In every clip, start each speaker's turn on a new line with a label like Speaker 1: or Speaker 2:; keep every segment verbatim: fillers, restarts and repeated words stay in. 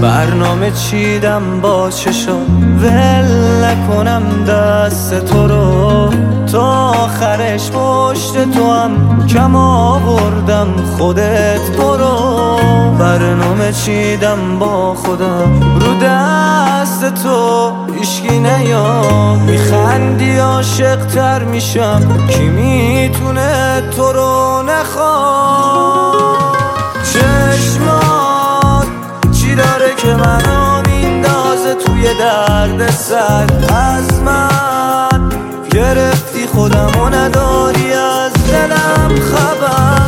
Speaker 1: برنامه چیدم با چشم ول نکنم دست تو رو، تا آخرش پشت تو هم کم آوردم خودت برو. برنامه چیدم با خودم رو دست تو، هیچکی نیاد میخندی عاشق تر میشم، کی میتونه تو رو نخواد. چشمات چی داره که منو میندازه توی درد سر، از من گرفتی خودمو نداری از دلم خبر.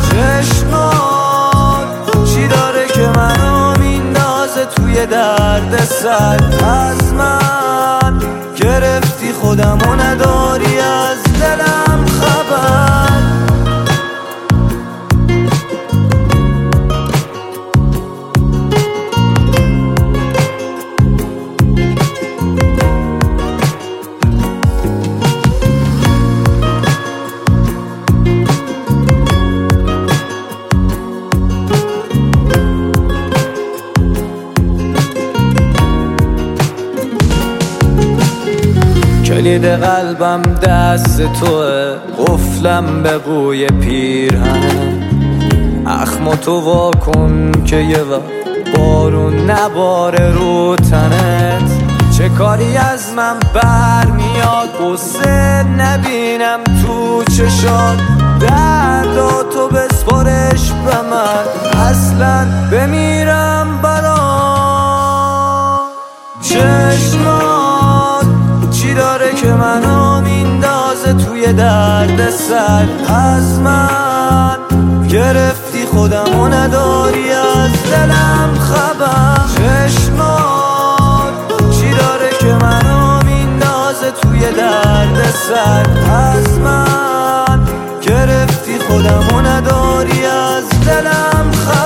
Speaker 1: چشمات چی داره که منو میندازه توی درد سر، از من گرفتی خودمو نداری از دلم خبر. کلید قلبم دست توه، قفلم به بوی پیرهن. اخم تو وا کن که یه وقت بارون نباره رو تنت. چه کاری از من برمیاد غصه نبینم تو چشات، درداتو بسپارش به من اصلا بمیرم برات. چشمات چی داره که منو میندازه توی درد سر، از من گرفتی خودمو نداری از دلم خبر. چشمات چی داره که منو میندازه توی درد سر، از من گرفتی خودمو نداری از دلم خبر.